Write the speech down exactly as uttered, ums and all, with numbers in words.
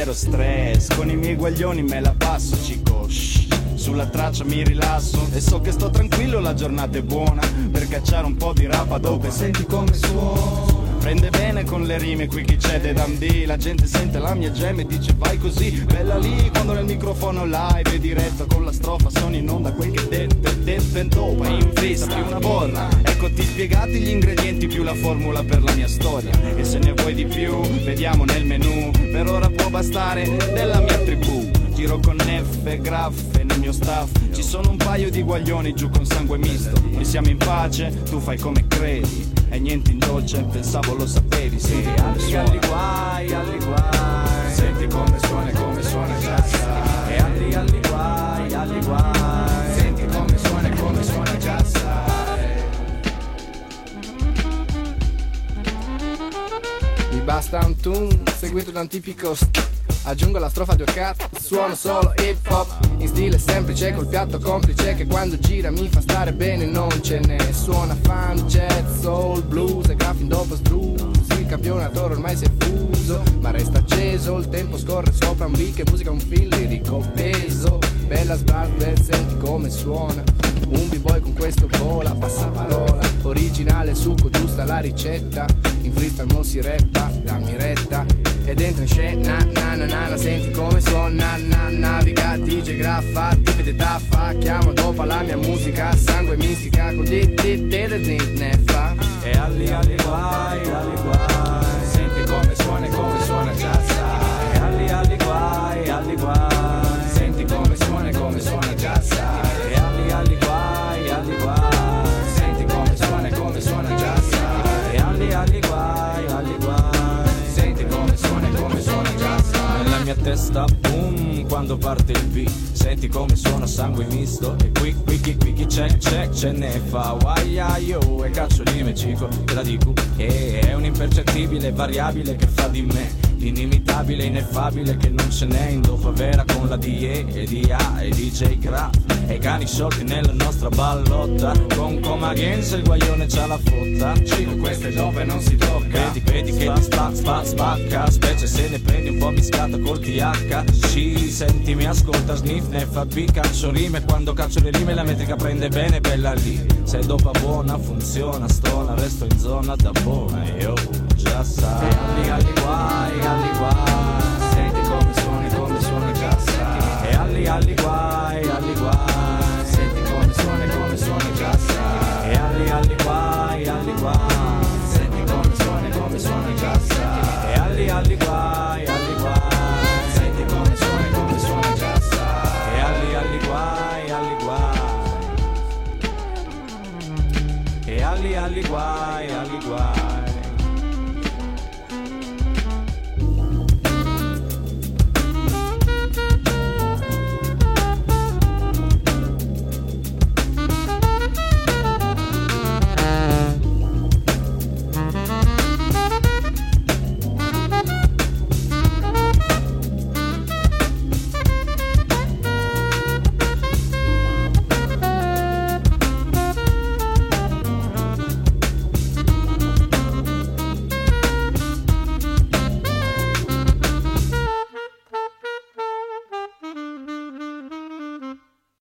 zero stress, con i miei guaglioni me la passo, cico, shh. Sulla traccia mi rilasso e so che sto tranquillo, la giornata è buona per cacciare un po' di rapa dopo e senti come suona. Prende bene con le rime qui chi c'è de Dundee. La gente sente la mia gem e dice vai così, bella lì. Quando nel microfono live e diretto con la strofa sono in onda quel che detto e detto e dopo in vista più una bolla. Eccoti spiegati gli ingredienti più la formula per la mia storia. E se ne vuoi di più vediamo nel menù. Per ora può bastare della mia tribù. Giro con F, graffe nel mio staff. Ci sono un paio di guaglioni giù con sangue misto. Noi siamo in pace, tu fai come credi. E niente in dolce, pensavo lo sapevi. Sì, alli, alli guai, alli guai. Senti come suona e come suona già sai. E alli, alli guai, alli guai. Senti come suona e come suona già sai. Mi basta un tune seguito da un tipico st- aggiungo la strofa due cazzo, suono solo hip hop in stile semplice col piatto complice che quando gira mi fa stare bene, non ce ne suona funk, jazz, soul, blues e graffin dopo blues. Il campionato ormai si è fuso ma resta acceso, il tempo scorre sopra un beat e musica un film lirico peso. Bella sbarbe, senti come suona un b-boy con questo vola, passa parola originale, succo, giusta la ricetta. In freestyle non si rappa, dammi retta. E dentro in scena, na na na na, senti come suona, na naviga, D J graffa, tipi di taffa. Chiamo dopo la mia musica, sangue mistica, con di di di di di neffa. E alli alli guai, alli guai. Senti come suona e come suona già sai. E alli alli guai, alli guai. Senti come suona e come suona già sai. E alli alli guai, alli guai. Senti come suona e come suona già sai. E alli alli guai, alli guai. Senti come suona e come suona già sai. Nella mia testa boom quando parte il beat. Senti come suona sangue misto. E qui qui qui qui chi check check ce ne fa. Guaia io e caccio rime cico. Te la dico e è un impercettibile variabile che fa di me l'inimitabile, ineffabile che non ce n'è in dopo vera con la D E e D A e D J Gra e cani sciolti nella nostra ballotta con Coma Games il guaglione c'ha la fotta. Cico queste dove non si tocca. Vedi vedi che ti spa spa spacca. Specie se ne prendi un po' mischiata col T H. Ci senti mi ascolta sniff ne fa B. Caccio rime quando caccio le rime la metrica prende bene bella lì. Se dopo buona funziona stona resto in zona da buona. Yo già sai. Alli alli guai, alli guai. Senti come suona e come suona già sai. E alli alli guai, alli guai. Senti come suona e come suona già sai. E alli alli guai, alli guai. Senti come suona e come suona già sai. E alli alli guai, alli guai. Senti come suona e come suona già sai. E alli alli guai, alli guai. E alli alli guai, alli guai.